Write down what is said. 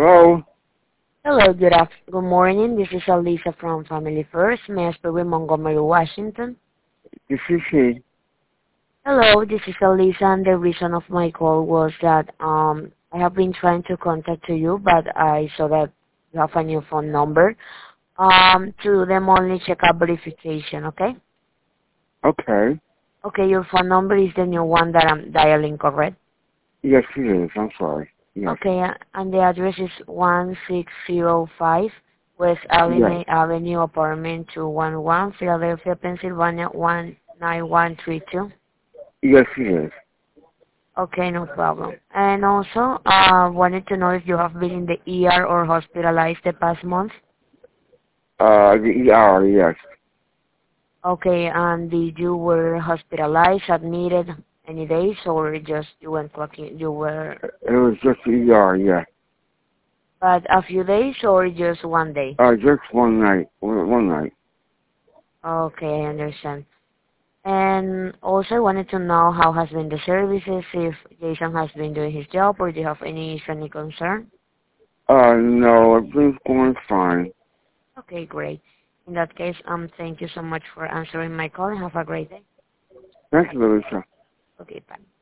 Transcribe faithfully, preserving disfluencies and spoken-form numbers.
Hello? Hello, good afternoon. Good morning. This is Alisa from Family First. May I speak with Montgomery, Washington? This is he. Hello, this is Alisa, and the reason of my call was that um I have been trying to contact you, but I saw that you have a new phone number. Um, to do them only checkup verification, okay? Okay. Okay, your phone number is the new one that I'm dialing, correct? Yes, it is. I'm sorry. Yes. Okay, uh, and the address is one six zero five West Yes. Allen Avenue, apartment two one one, Philadelphia, Pennsylvania one nine one three two. Yes, it is. Okay, no problem. And also, uh, wanted to know if you have been in the E R or hospitalized the past month. Uh, the E R, yes. Okay, and did you were hospitalized, admitted any days, or just you went clocking, you were, It was just the E R, yes. but a few days or just one day? Uh, just one night. One, one night. Okay, I understand. And also, I wanted to know how has been the services, if Jason has been doing his job, or do you have any issue, any concern? Uh, no, everything's going fine. Okay, great. In that case, um, thank you so much for answering my call, and have a great day. Thank you, Lisa. Okay, bye.